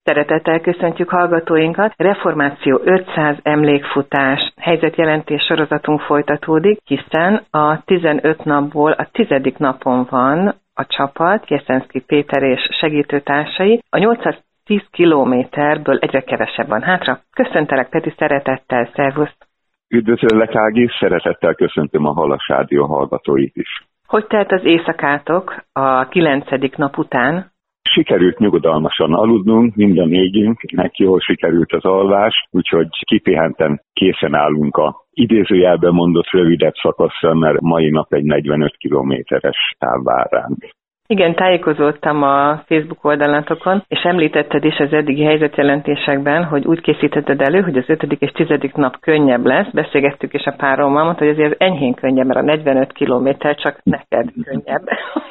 Szeretettel köszöntjük hallgatóinkat. Reformáció 500 emlékfutás helyzetjelentés sorozatunk folytatódik, hiszen a 15 napból a 10. napon van a csapat, Jeszenszky Péter és segítőtársai. A 810 kilométerből egyre kevesebb van hátra. Köszöntelek, Peti, szeretettel, szervusz! Üdvözöllek, Ági, szeretettel köszöntöm a Halas Rádió hallgatóit is. Hogy telt az éjszakátok a 9. nap után? Sikerült nyugodalmasan aludnunk, mind a négyünknek jól sikerült az alvás, úgyhogy kipihenten készen állunk a idézőjelben mondott rövidebb szakaszra, mert mai nap egy 45 kilométeres táv vár ránk. Igen, tájékozódtam a Facebook oldalatokon, és említetted is az eddigi helyzetjelentésekben, hogy úgy készítetted elő, hogy az 5. és 10. nap könnyebb lesz. Beszélgettük is a párommal, mondta, hogy azért enyhén könnyebb, mert a 45 kilométer csak neked könnyebb.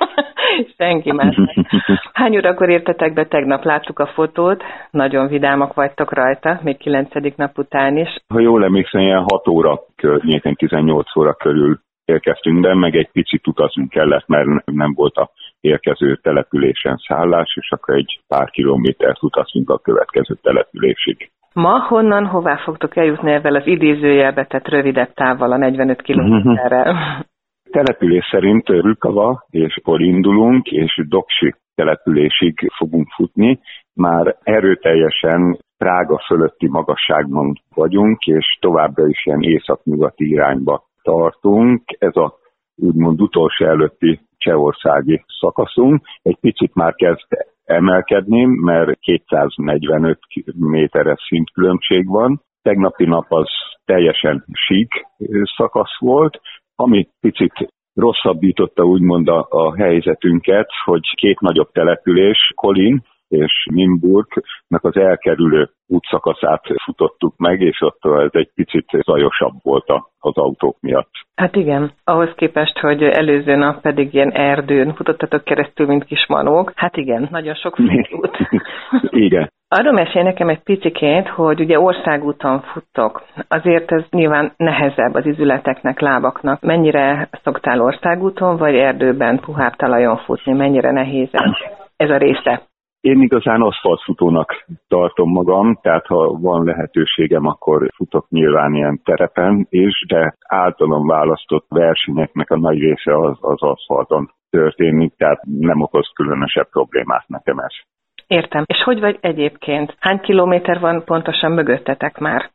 Senki más. Hány órakor értetek be tegnap? Láttuk a fotót, nagyon vidámak vagytok rajta, még 9. nap után is. Ha jól emlékszem, ilyen 6 óra környéken, 18 óra körül érkeztünk, de meg egy picit utaznunk kellett, mert nem volt a érkező településen szállás, és akkor egy pár kilométert utaztunk a következő településig. Ma honnan, hová fogtok eljutni ezzel az idézőjelbe tett rövidebb távval, a 45 kilométerrel? Település szerint Rükava, és akkor indulunk, és Doksi településig fogunk futni. Már erőteljesen Prága fölötti magasságban vagyunk, és továbbra is ilyen északnyugati irányba tartunk. Ez a úgymond utolsó előtti csehországi szakaszunk. Egy picit már kezd emelkedni, mert 245 méteres szintkülönbség van. Tegnapi nap az teljesen sík szakasz volt, ami picit rosszabbította úgymond a helyzetünket, hogy két nagyobb település, Kolin és Nimburgnak az elkerülő útszakaszát futottuk meg, és ott ez egy picit zajosabb volt az autók miatt. Hát igen, ahhoz képest, hogy előző nap pedig ilyen erdőn futottatok keresztül, mint kis manók. Hát igen, nagyon sok út. Igen. Arról mesélj nekem egy picikét, hogy ugye országúton futtok. Azért ez nyilván nehezebb az izületeknek, lábaknak. Mennyire szoktál országúton, vagy erdőben, puhább talajon futni? Mennyire nehéz ez a része? Én igazán aszfaltfutónak tartom magam, tehát ha van lehetőségem, akkor futok nyilván ilyen terepen is, de általam választott versenyeknek a nagy része az aszfalton történik, tehát nem okoz különösebb problémát nekem ez. Értem. És hogy vagy egyébként? Hány kilométer van pontosan mögöttetek már?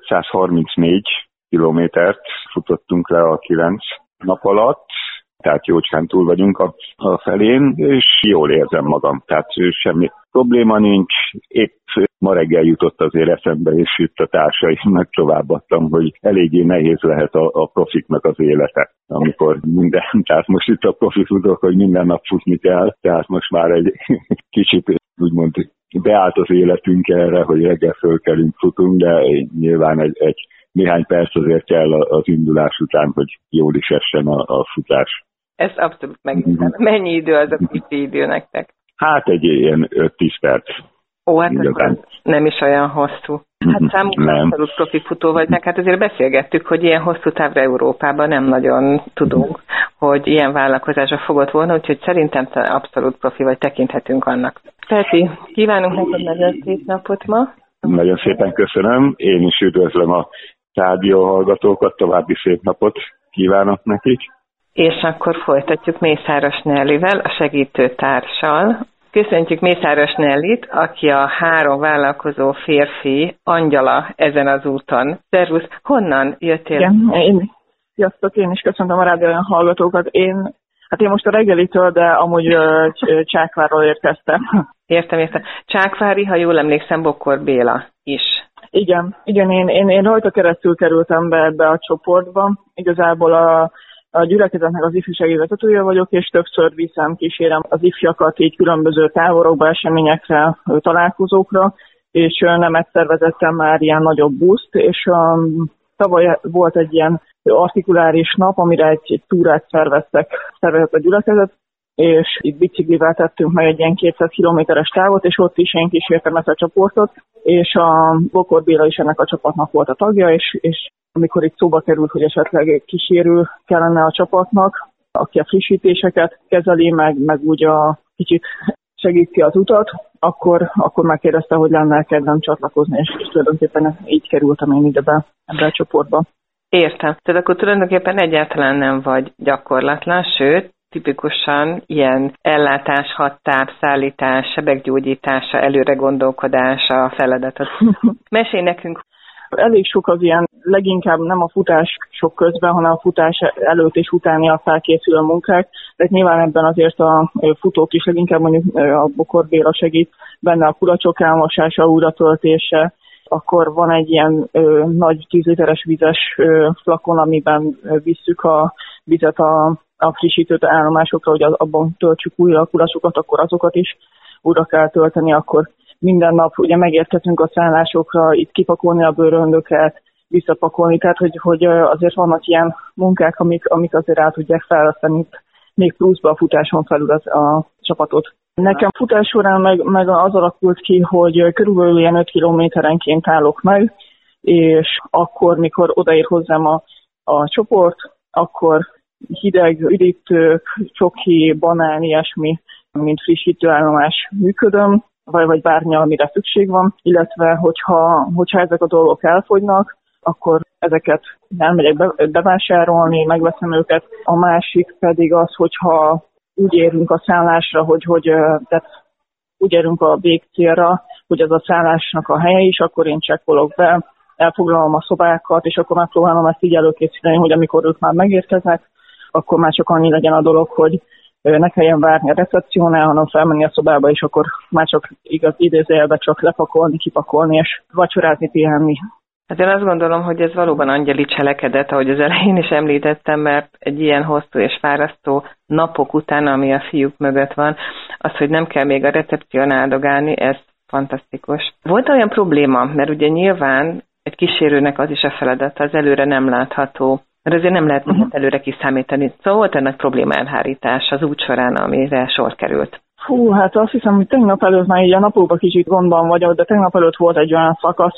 534 kilométert futottunk le a 9 nap alatt, tehát jócskán túl vagyunk a felén, és jól érzem magam, tehát semmi probléma nincs. Épp ma reggel jutott azért eszembe, és itt a társaimnak továbbadtam, hogy eléggé nehéz lehet a profiknak az élete, amikor tehát most itt a profi futok, hogy minden nap futni kell, tehát most már egy kicsit úgymond beállt az életünk erre, hogy reggel fölkelünk, futunk, de nyilván egy néhány perc azért kell az indulás után, hogy jól is essen a futás. Ez abszolút megértem. Mennyi idő az a pici idő nektek? Hát egy ilyen 5-10 perc. Ó, hát akkor nem is olyan hosszú. Hát számunkra abszolút profi futó vagy, meg hát azért beszélgettük, hogy ilyen hosszú távra Európában nem nagyon tudunk, hogy ilyen vállalkozásra fogott volna, úgyhogy szerintem te abszolút profi vagy, tekinthetünk annak. Peti, kívánunk neked nagyon szép napot ma. Nagyon szépen köszönöm. Én is üdvözlöm a rádió hallgatókat, további szép napot kívánok nekik. És akkor folytatjuk Mészáros Nellivel, a segítőtársal. Köszöntjük Mészáros Nellit, aki a 3 vállalkozó férfi angyala ezen az úton. Szervusz, honnan jöttél? Igen, sziasztok, én is köszöntöm a rádió hallgatókat. Én most a reggelitől, de amúgy Csákvárról érkeztem. Értem. Csákvári, ha jól emlékszem, Bokor Béla is. Igen, én rajta keresztül kerültem be ebbe a csoportba. Igazából a gyülekezetnek az ifjúsági vezetője vagyok, és többször kísérem az ifjakat így különböző táborokba, eseményekre, találkozókra, és nem egyszer vezettem már ilyen nagyobb buszt, és tavaly volt egy ilyen artikuláris nap, amire egy túrát szervezett a gyülekezet, és itt biciklivel tettünk meg egy ilyen 200 kilométeres távot, és ott is én kísértem ezt a csoportot, és a Bokor Béla is ennek a csapatnak volt a tagja, és amikor itt szóba került, hogy esetleg kísérő kellene a csapatnak, aki a frissítéseket kezeli, meg úgy a kicsit segíti az utat, akkor megkérdezte, hogy lenne kedvem csatlakozni, és tulajdonképpen így kerültem én ebbe a csoportba. Értem. Tehát akkor tulajdonképpen egyáltalán nem vagy gyakorlatlan, sőt, tipikusan ilyen ellátás, hattár, szállítás, sebekgyógyítása, előre gondolkodása a feladatod. Mesélj nekünk. Elég sok az ilyen, leginkább nem a futás sok közben, hanem a futás előtt és utáni a felkészülő munkák. Tehát nyilván ebben azért a futók is leginkább mondjuk a Bokor Béla segít benne, a kulacsok elmosása, újratöltése. Akkor van egy ilyen nagy 10 literes vizes flakon, amiben visszük a vizet a frissítő állomásokra, hogy abban töltsük újra a kulacsokat, akkor azokat is újra kell tölteni, akkor minden nap ugye megérkezünk a szállásokra, itt kipakolni a bőröndöket, visszapakolni, tehát hogy azért vannak ilyen munkák, amik azért el tudják fejleszteni még pluszba a futáson felül a csapatot. Nekem futás során meg az alakult ki, hogy körülbelül ilyen 5 kilométerenként állok meg, és akkor, mikor odaér hozzám a csoport, akkor hideg, üdítők, csoki, banán, ilyesmi, mint frissítőállomás működöm, vagy bármi, amire szükség van, illetve hogyha ezek a dolgok elfogynak, akkor ezeket elmegyek bevásárolni, megveszem őket. A másik pedig az, hogyha úgy érünk a szállásra, tehát úgy érünk a végcélra, hogy az a szállásnak a helye is, akkor én csekkolok be, elfoglalom a szobákat, és akkor megpróbálom ezt így előkészíteni, hogy amikor ők már megérkeznek, akkor már csak annyi legyen a dolog, hogy ne kelljen várni a recepciónál, hanem felmenni a szobába, és akkor már csak igaz idézőjelben csak lepakolni, kipakolni, és vacsorázni, pihenni. Hát én azt gondolom, hogy ez valóban angyali cselekedet, ahogy az elején is említettem, mert egy ilyen hosszú és fárasztó napok után, ami a fiúk mögött van, az, hogy nem kell még a recepción áldogálni, ez fantasztikus. Volt olyan probléma, mert ugye nyilván egy kísérőnek az is a feladata, az előre nem látható, mert azért nem lehet mindent előre kiszámítani. Szóval volt ennek probléma elhárítás az út során, amire sor került. Hát azt hiszem, hogy tegnap előtt már így a napokban kicsit gondban vagyok, de tegnap előtt volt egy olyan szakasz,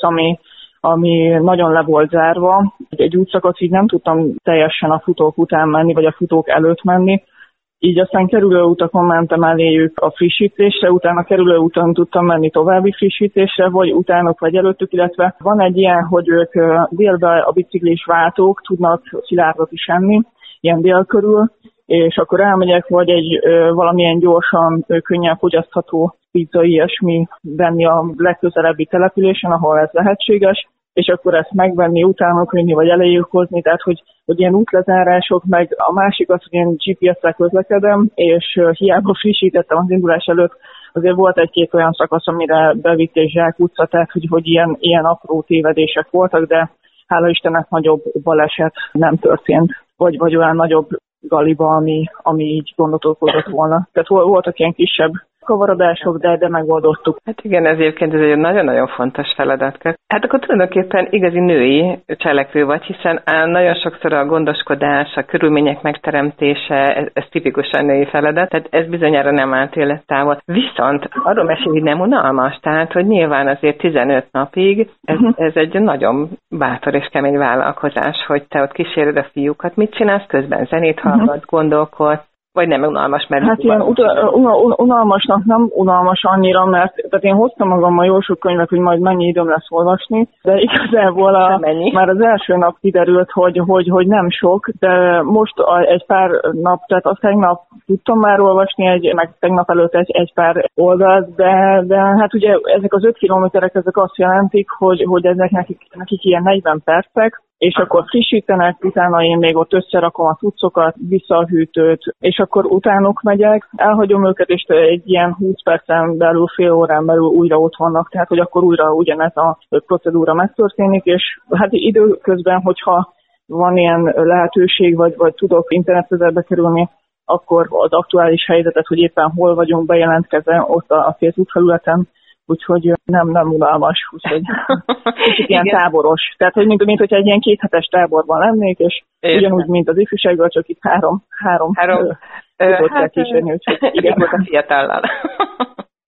ami nagyon le volt zárva. Egy útszakasz így nem tudtam teljesen a futók után menni, vagy a futók előtt menni. Így aztán kerülőutakon mentem eléjük a frissítésre, utána kerülőúton tudtam menni további frissítésre, vagy utánok, vagy előttük, illetve van egy ilyen, hogy ők délben a biciklis váltók tudnak szilárdot is enni, ilyen dél körül, és akkor elmegyek, vagy egy valamilyen gyorsan, könnyen fogyasztható pizza, ilyesmi venni a legközelebbi településen, ahol ez lehetséges, és akkor ezt megvenni, utánok vinni, vagy elejéjük hozni, tehát hogy ilyen útlezárások, meg a másik az, hogy én GPS-szel közlekedem, és hiába frissítettem az indulás előtt, azért volt egy-két olyan szakasz, amire bevitték zsákutca, tehát hogy ilyen apró tévedések voltak, de hála Istennek nagyobb baleset nem történt, vagy olyan nagyobb galiba, ami így gondot okozott volna. Tehát voltak ilyen kisebb kavarodások, de megoldottuk. Hát igen, ez egyébként ez egy nagyon-nagyon fontos feladatkör. Hát akkor tulajdonképpen igazi női cselekvő vagy, hiszen nagyon sokszor a gondoskodás, a körülmények megteremtése, ez tipikusan női feladat, tehát ez bizonyára nem állt élettávol. Viszont arról mesél, hogy nem unalmas, tehát hogy nyilván azért 15 napig ez egy nagyon bátor és kemény vállalkozás, hogy te ott kíséred a fiúkat. Mit csinálsz közben? Zenét hallgat, gondolkodsz? Vagy nem unalmas, mert... Hát ilyen unalmasnak nem unalmas annyira, mert tehát én hoztam magammal jó sok könyvet, hogy majd mennyi időm lesz olvasni, de igazából már az első nap kiderült, hogy nem sok, de most egy pár nap, tehát azt tegnap tudtam már olvasni, meg tegnap előtt egy pár oldalt, de hát ugye ezek az 5 kilométerek, ezek azt jelentik, hogy ezek nekik ilyen 40 percek, és akkor frissítenek, utána én még ott összerakom a cuccokat, vissza a hűtőt, és akkor utánuk megyek, elhagyom őket, és egy ilyen 20 percen belül, fél órán belül újra ott vannak, tehát hogy akkor újra ugyanez a procedúra megtörténik, és hát időközben, hogyha van ilyen lehetőség, vagy tudok internetközelbe kerülni, akkor az aktuális helyzetet, hogy éppen hol vagyunk bejelentkezve ott a Facebook felületen, úgyhogy nem unalmas, úgyhogy ilyen táboros. Tehát, hogy mint hogyha egy ilyen 2 hetes táborban lennék, és ugyanúgy, mint az ifjúságban, csak itt három kell kísérni, úgyhogy igen. A fiatallal.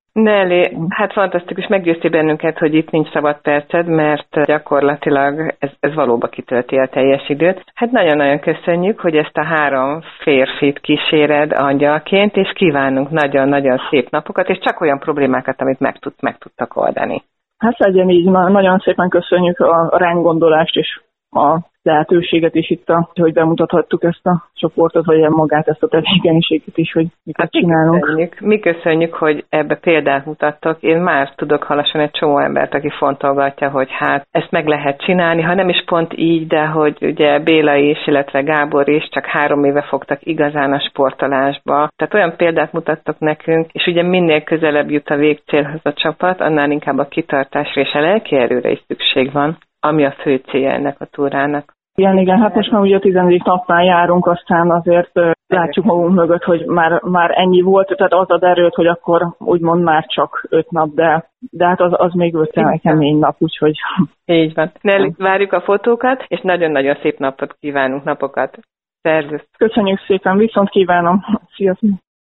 Nelly, hát fantasztikus, meggyőztél bennünket, hogy itt nincs szabad perced, mert gyakorlatilag ez valóban kitölti a teljes időt. Hát nagyon-nagyon köszönjük, hogy ezt a 3 férfit kíséred angyalként, és kívánunk nagyon-nagyon szép napokat, és csak olyan problémákat, amit meg tudtak oldani. Hát legyen így, nagyon szépen köszönjük a ránk gondolást és a lehetőséget is itt, hogy bemutathattuk ezt a csoportot, vagy magát ezt a tevékenységet is, hogy miket csinálunk. Mi köszönjük, hogy ebbe példát mutattok. Én már tudok hallani egy csomó embert, aki fontolgatja, hogy hát ezt meg lehet csinálni, ha nem is pont így, de hogy ugye Béla is, illetve Gábor is csak 3 éve fogtak igazán a sportolásba. Tehát olyan példát mutattok nekünk, és ugye minél közelebb jut a végcélhoz a csapat, annál inkább a kitartásra és a lelki erőre is szükség van, ami a fő célja ennek a túrának. Igen, hát most már ugye a 10. napnál járunk, aztán azért látjuk magunk mögött, hogy már ennyi volt, tehát az ad erőt, hogy akkor úgymond már csak 5 nap, de hát az még 5 kemény nap, úgyhogy... Így van. Nelly, várjuk a fotókat, és nagyon-nagyon szép napot kívánunk, napokat. Szervusz! Köszönjük szépen, viszont kívánom! Sziasztok!